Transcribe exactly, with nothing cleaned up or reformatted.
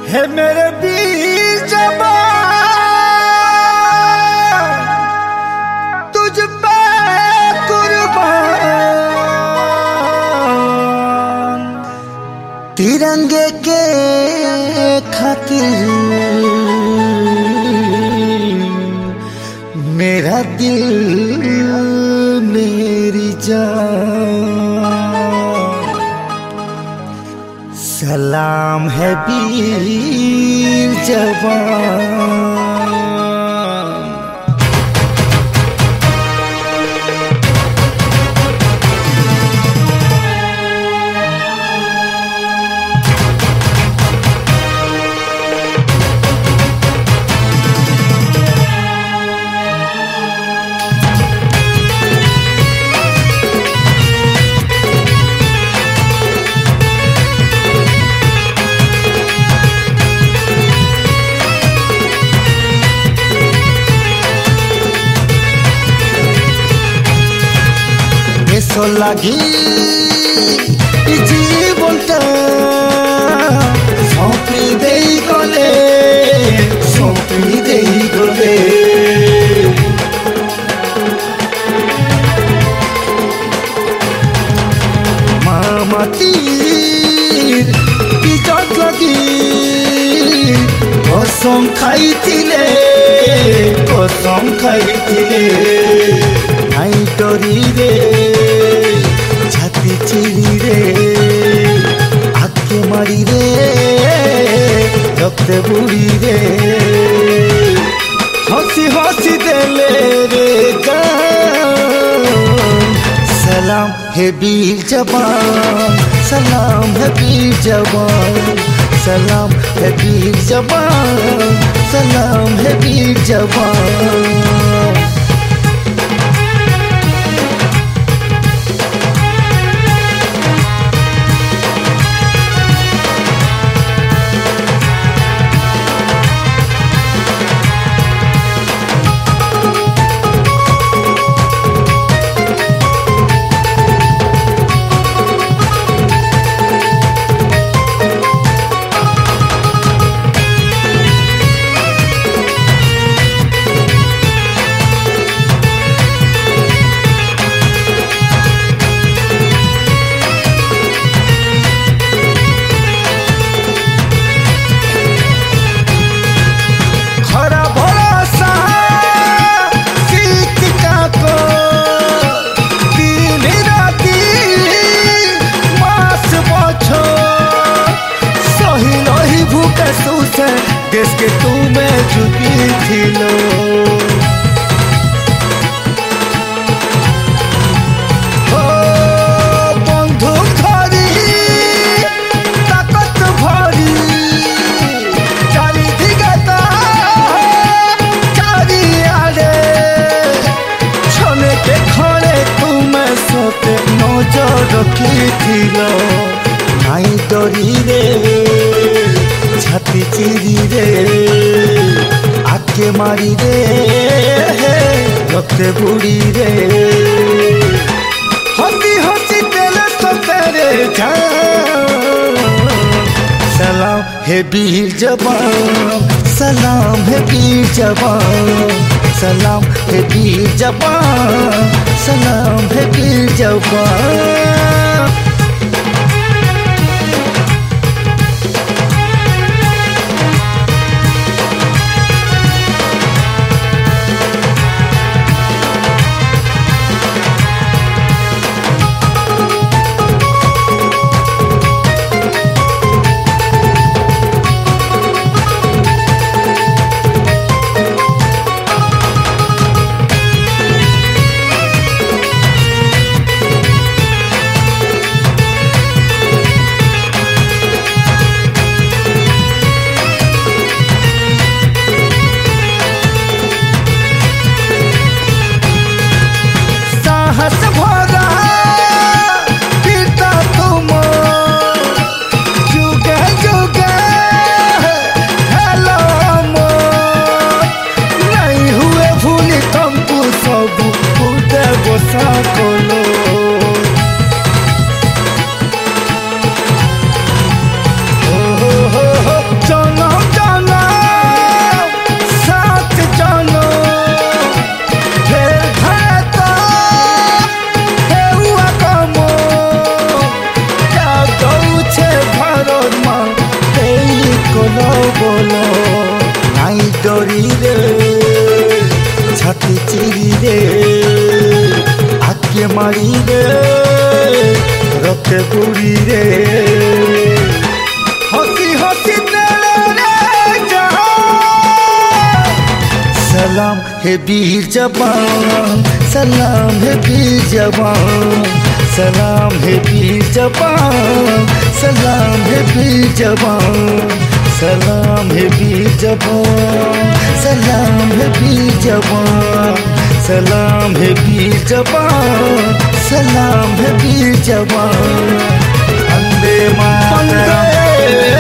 है मेरे बीच जबान तुझ पे कुर्बान। तिरंगे के खातिर मेरा दिल मेरी जान। सलाम है वीर जवान। এসো লাগি জীবনটা সঁপি দেই গলে সঁপি দেই গলে। মা মাটির পিছত লাগি কসম খাইছিলে কসম খাইছিলে। নাই ডরি রে ছাতি চিড়ি রে আঁকে মারি রে রক্তে বুড়ি রে। হসি হসি দেলে রে গান। সালাম হে বীর জবান সালাম হে বীর জবান। সালাম হে বীর জবান সালাম হে বীর জবান। देश के तुम्हें झुकी थी लो बंधुक धरी ताकत भरी चारी दिगता चारी आड़े छने के खड़े तुम्हें सोते नजर रखी थी लो। नाई डरी रे ছাতি চিড়ি রে আঁকে মারি রে রক্তে বুড়ি রে। হসি হসি তেলে সতেরে সালাম হে বীর জবান সালাম হে বীর জবান। সালাম হে বীর জবান সালাম হে বীর জবান। के मारी रे रक्त पूरी रे हंसी हंसी तेरे रे जहां सलाम है वीर जवान सलाम है वीर जवान सलाम है वीर जवान सलाम है वीर जवान सलाम है वीर जवान सलाम है वीर जवान सलाम है वीर जवान सलाम है वीर जवान वंदे मातरम